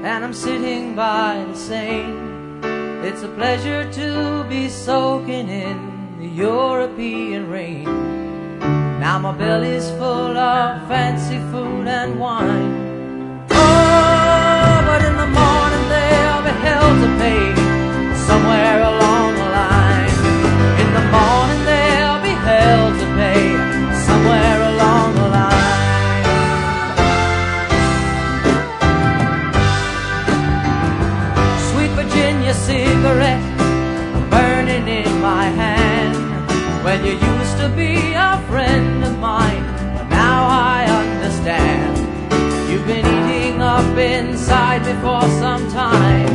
and I'm sitting by the Seine. It's a pleasure to be soaking in the European rain. Now my belly's full of fancy food and wine. Oh, but in the morning there'll be hell to pay somewhere along the line. In the morning there'll be hell to pay somewhere along the line. Sweet Virginia cigarette burning in my hand. When you used to be a friend of mine, but now I understand. You've been eating up inside me for some time.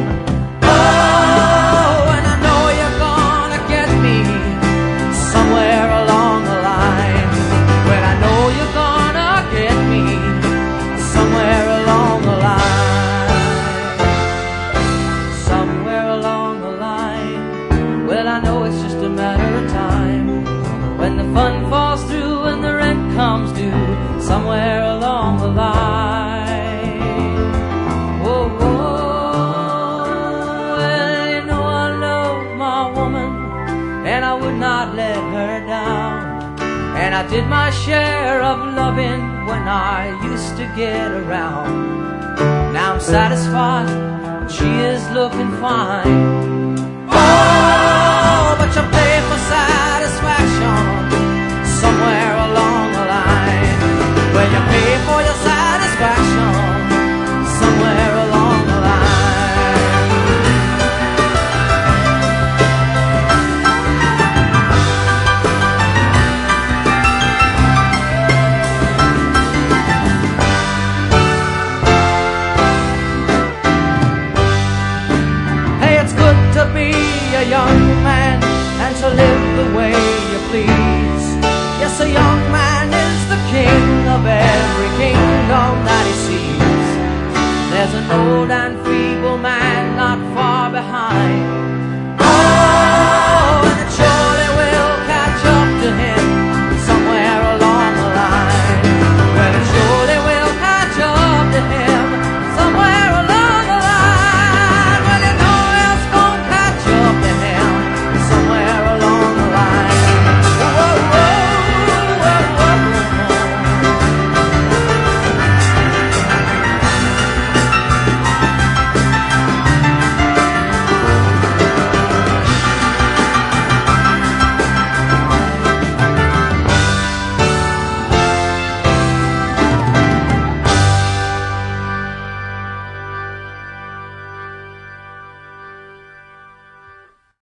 Oh, and I know you're gonna get me somewhere along the line. Well, I know you're gonna get me somewhere along the line. Somewhere along the line. Well, I know it's just a matter of time. When the fun falls through and the rent comes due, somewhere along the line. Whoa, whoa. Well, you know I love my woman, and I would not let her down. And I did my share of loving when I used to get around. Now I'm satisfied, she is looking fine. Oh, but you pay for satisfaction somewhere along the line. Well, you pay for your satisfaction somewhere along the line. Hey, it's good to be a young man and to live the way you please. Yes, a young man is the king of every kingdom that he sees. There's an old and feeble man not far behind. Oh,